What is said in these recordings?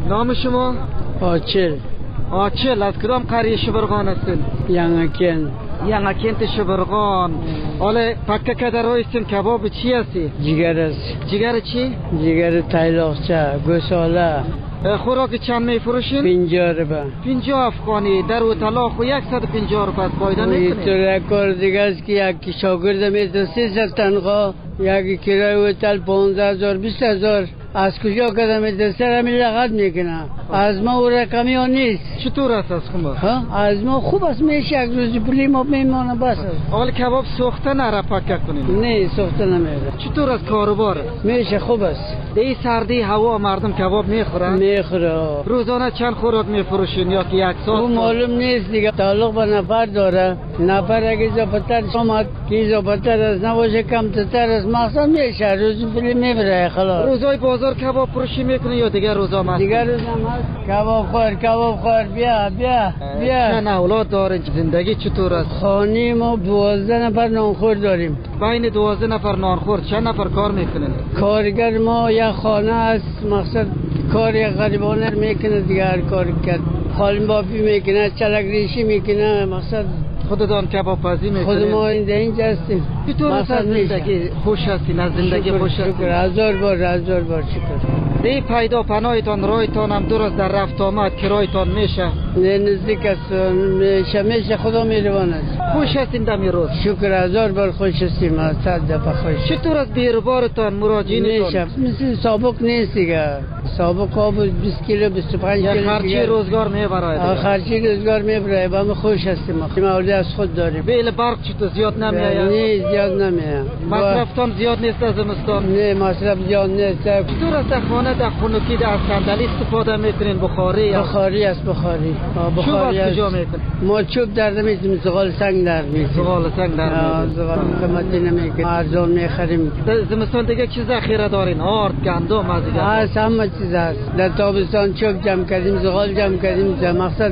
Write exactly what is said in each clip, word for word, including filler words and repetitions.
نام شما؟ آچل آچل. از کدام قریه شبرغان هستین؟ یانگکن یانگکنت شبرغان. حالا پکه کدر هستین کباب چی هستی؟ جگر است. جگر چی؟ جگر تایلاقچه گوساله. خوراک چند می فروشین؟ پنجاه روبه. پنجاه افغانی. در و طلاق و یکصد و پنجاه روبه پایدا این نکنید. طور کار دیگه است که یکی شاگرد میده سیصد تنخواه، یکی کرای هتل پانزده هزار بیست هزار. از کجا کدام میده سر همی لغت میکنه. از ما او رقمی ها نیست. چطور است از شما؟ ها از ما خوب است، میشه یک روز پولی ما میمانه بس است. اول کباب سوخته نره پکه کنین؟ نه سوخته نمیره. چطور است کاروبار؟ میشه خوب است. این سردی هوا مردم کباب میخورن؟ میخوره. روزانه چند خوراک میفروشین یا که یک سال؟ او معلوم نیست دیگه، تعلق به نفر داره. نفر اگه اضافتر آمد که اضافتر از نباشه کمتر از مقصد میشه روز پولی میبره خلاص. روزای بازار کباب فروشی میکنه یا دیگر روزا مست؟ دیگر روز هم هست کباب خور کباب خور. بیا بیا بیا. چند اولاد دارین؟ زندگی چطور است؟ خانه ما دوازده نفر نانخور داریم. بین دوازده نفر نانخور چند نفر کار میکنین؟ کارگر ما یک خانه است، مقصد کار غریبانه میکنه دیگر کار کرد. حال بافی میکنه، چلک ریشی میکنه، مقصد خودتان کباب پزی میکنین؟ خود ما اینجا هستیم. چطور است زندگی؟ خوش هستین از زندگی؟ خوش هستین؟ شکر هزار بار هزار بار شکر. دی پیدا پناهتان رایتان هم درست در رفت آمد کرایتان میشه؟ نه نزدیک است، میشه میشه خدا میروان است. خوش هستین دمی روز؟ شکر هزار بار خوش هستیم، از صد دفعه خوش. چطور از بیروبارتان مراجعینتان؟ میشه مثل سابق نیست دیگه. سابق آب بیست کیلو بیست و پنج کیلو خرچی روزگار میبره؟ خرچی روزگار میبره، با ما خوش هستیم. مولی از خود داریم. بیل برق چطور زیاد نمیآید؟ نه زیاد نمیآید. مصرفتان زیاد نیست از زمستان؟ نه مصرف زیاد نیست. چطور از خانه در خنکی در صندلی استفاده میکنین؟ بخاری؟ بخاری است بخاری. بخاری از کجا میکنین؟ ما چوب درد میزنیم، زغال سنگ درد میزنیم. زغال سنگ درد میزنیم. زغال قیمتی نمیکنیم، ارزان میخریم. در زمستان دیگه چی ذخیره دارین؟ آرد، گندم از دیگه؟ هست همه چیز هست. در تابستان چوب جمع کردیم، زغال جمع کردیم. مقصد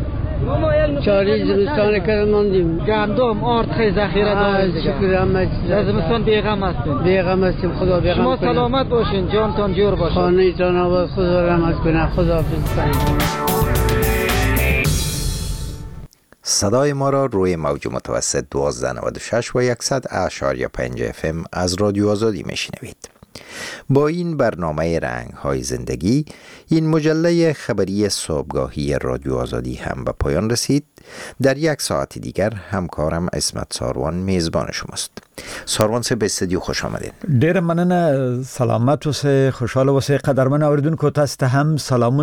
چاری زمستان کردن ماندیم. گندم آرد خیلی ذخیره دارین دیگه؟ شکر همه چیز. در زمستان بیغم هستین؟ بیغم هستیم، خدا بیغم شما کنه. سلامت باشین، جانتان جور باشه. خانه تان آباد، خدا رحمت کنه. خدا حافظ کنه. صدای ما را روی موج متوسط دوازده نود و شش و صد اعشاری پنج اف ام از رادیو آزادی میشنوید. با این برنامه رنگ های زندگی این مجله خبری صبحگاهی رادیو آزادی هم به پایان رسید. در یک ساعت دیگر همکارم اسمت ساروان میزبان شماست. ساروان سے به استودیو خوش آمدین. ډیر مننه، سلامت اوسئ، خوشاله اوسئ. قدرمن اوریدونکو تاسو ته هم سلام